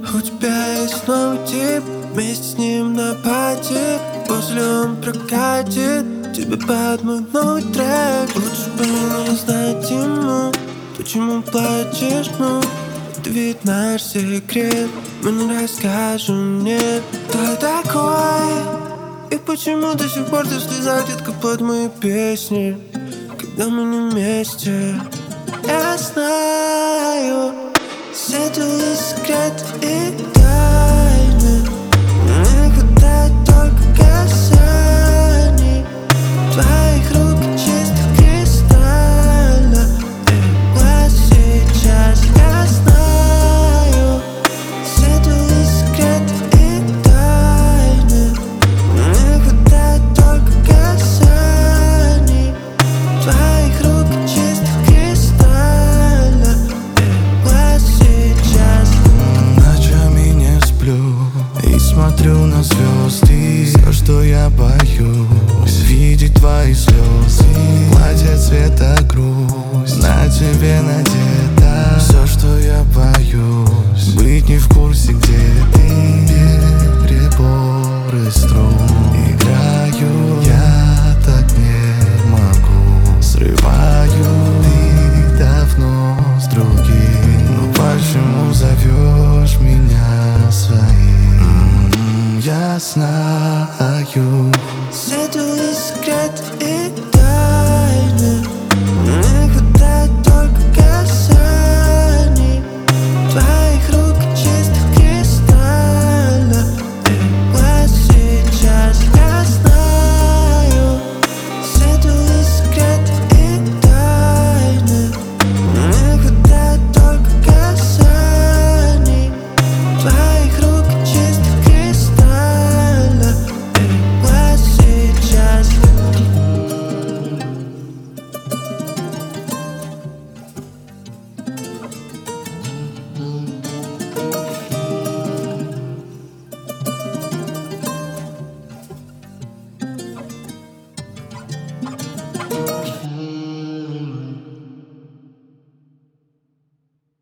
У тебя есть новый тип, вместе с ним на пати. После он прокатит тебе под мой новый трек. Лучше бы не знать ему, почему плачешь, ну это ведь наш секрет. Мы не расскажем, нет. Кто я такой? И почему до сих пор ты в слезах, детка, под мои песни, когда мы не вместе? Я знаю все твои секреты, и